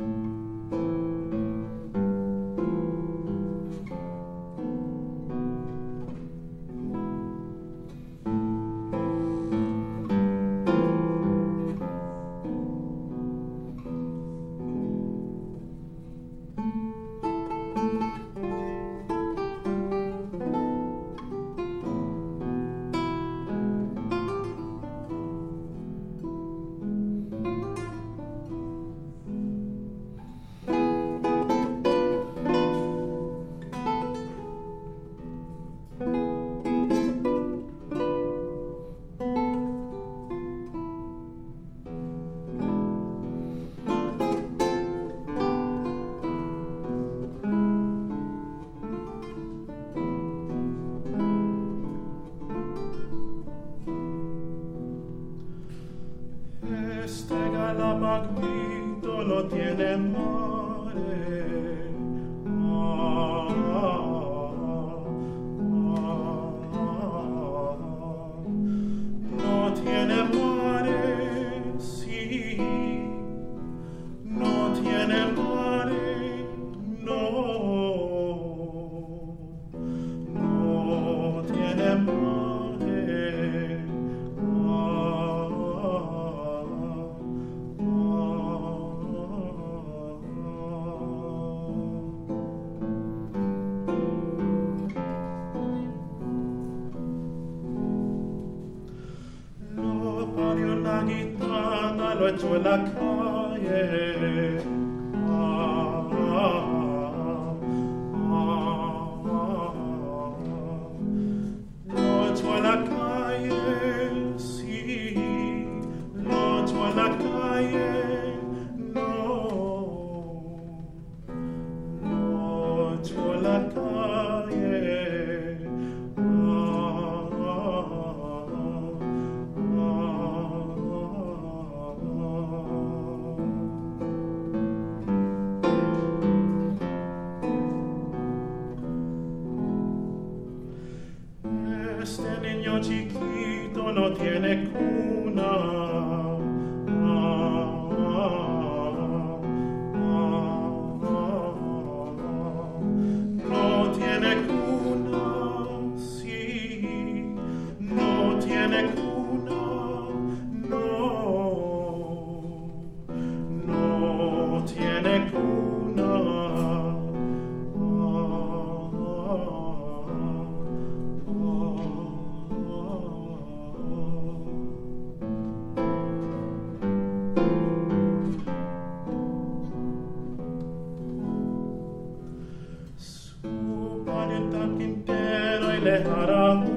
Este Galapagito no tiene mare. No tiene mare, sí. No tiene mare, no. No tiene mare. Una guitarra lo echó en la calle. Lo echó en la calle, sí. Lo echó en la calle, no. Lo echó en la calle. Este niño chiquito no tiene cuna. No tiene cuna, sí. No tiene cuna, no. No tiene cuna. Su parienta Quintero y le hará